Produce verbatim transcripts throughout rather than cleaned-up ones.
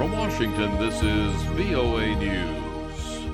From Washington, this is V O A News.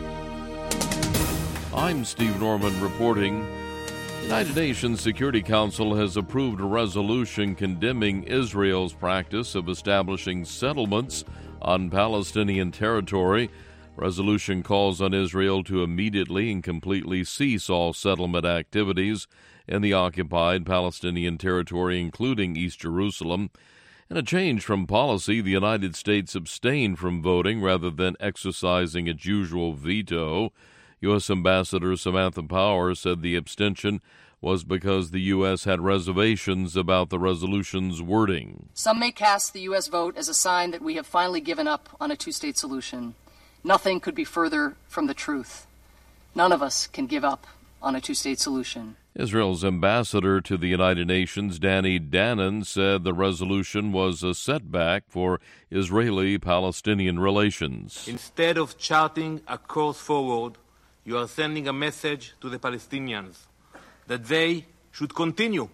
I'm Steve Norman reporting. The United Nations Security Council has approved a resolution condemning Israel's practice of establishing settlements on Palestinian territory. Resolution calls on Israel to immediately and completely cease all settlement activities in the occupied Palestinian territory, including East Jerusalem. In a change from policy, the United States abstained from voting rather than exercising its usual veto. U S. Ambassador Samantha Power said the abstention was because the U S had reservations about the resolution's wording. Some may cast the U S vote as a sign that we have finally given up on a two-state solution. Nothing could be further from the truth. None of us can give up on a two-state solution. Israel's ambassador to the United Nations, Danny Danon, said the resolution was a setback for Israeli-Palestinian relations. Instead of charting a course forward, you are sending a message to the Palestinians that they should continue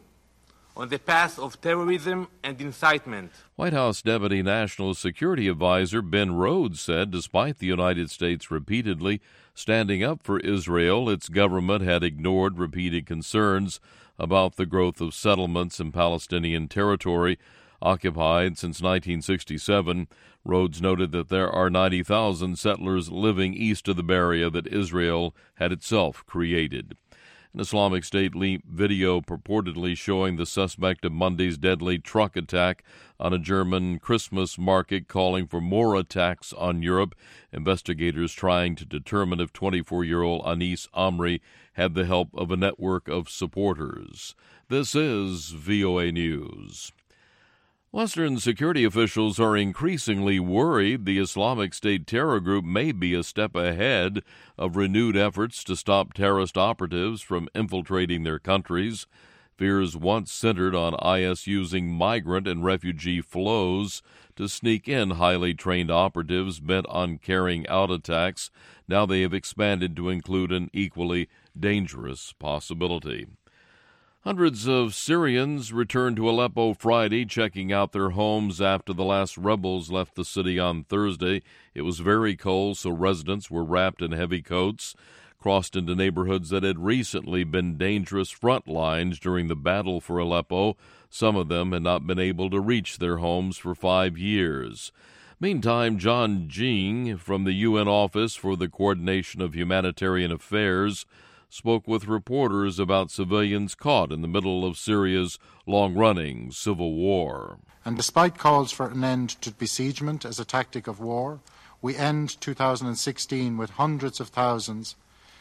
on the path of terrorism and incitement. White House Deputy National Security Advisor Ben Rhodes said despite the United States repeatedly standing up for Israel, its government had ignored repeated concerns about the growth of settlements in Palestinian territory occupied since nineteen sixty-seven. Rhodes noted that there are ninety thousand settlers living east of the area that Israel had itself created. An Islamic State leaked video purportedly showing the suspect of Monday's deadly truck attack on a German Christmas market, calling for more attacks on Europe. Investigators trying to determine if twenty-four-year-old Anis Amri had the help of a network of supporters. This is V O A News. Western security officials are increasingly worried the Islamic State terror group may be a step ahead of renewed efforts to stop terrorist operatives from infiltrating their countries. Fears once centered on I S using migrant and refugee flows to sneak in highly trained operatives bent on carrying out attacks. Now they have expanded to include an equally dangerous possibility. Hundreds of Syrians returned to Aleppo Friday, checking out their homes after the last rebels left the city on Thursday. It was very cold, so residents were wrapped in heavy coats, crossed into neighborhoods that had recently been dangerous front lines during the battle for Aleppo. Some of them had not been able to reach their homes for five years. Meantime, John Jing from the U N Office for the Coordination of Humanitarian Affairs spoke with reporters about civilians caught in the middle of Syria's long-running civil war. And despite calls for an end to besiegement as a tactic of war, we end two thousand sixteen with hundreds of thousands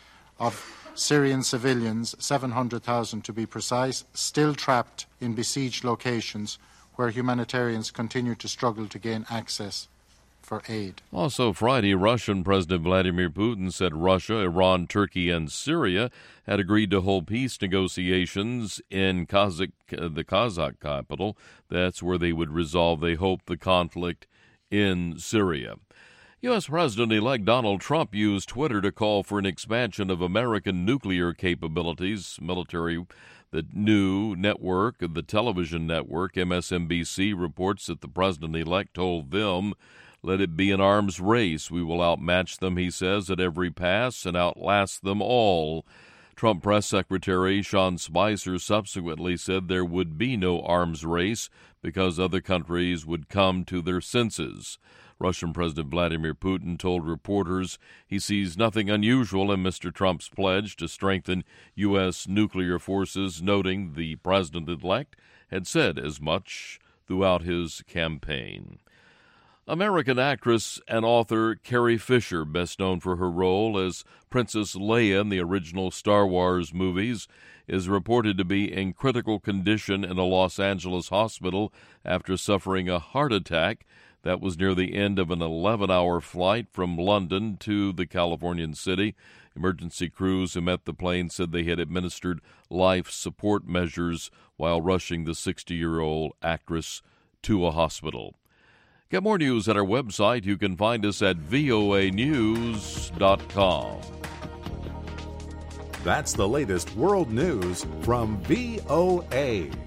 of Syrian civilians, seven hundred thousand to be precise, still trapped in besieged locations where humanitarians continue to struggle to gain access for aid. Also Friday, Russian President Vladimir Putin said Russia, Iran, Turkey, and Syria had agreed to hold peace negotiations in Kazakh, the Kazakh capital. That's where they would resolve, they hope, the conflict in Syria. U S. President-elect Donald Trump used Twitter to call for an expansion of American nuclear capabilities. Military, the new network, the television network, M S N B C, reports that the president-elect told them, "Let it be an arms race. We will outmatch them," he says, "at every pass and outlast them all." Trump Press Secretary Sean Spicer subsequently said there would be no arms race because other countries would come to their senses. Russian President Vladimir Putin told reporters he sees nothing unusual in Mister Trump's pledge to strengthen U S nuclear forces, noting the president-elect had said as much throughout his campaign. American actress and author Carrie Fisher, best known for her role as Princess Leia in the original Star Wars movies, is reported to be in critical condition in a Los Angeles hospital after suffering a heart attack. That was near the end of an eleven-hour flight from London to the Californian city. Emergency crews who met the plane said they had administered life support measures while rushing the sixty-year-old actress to a hospital. Get more news at our website. You can find us at V O A news dot com. That's the latest world news from V O A.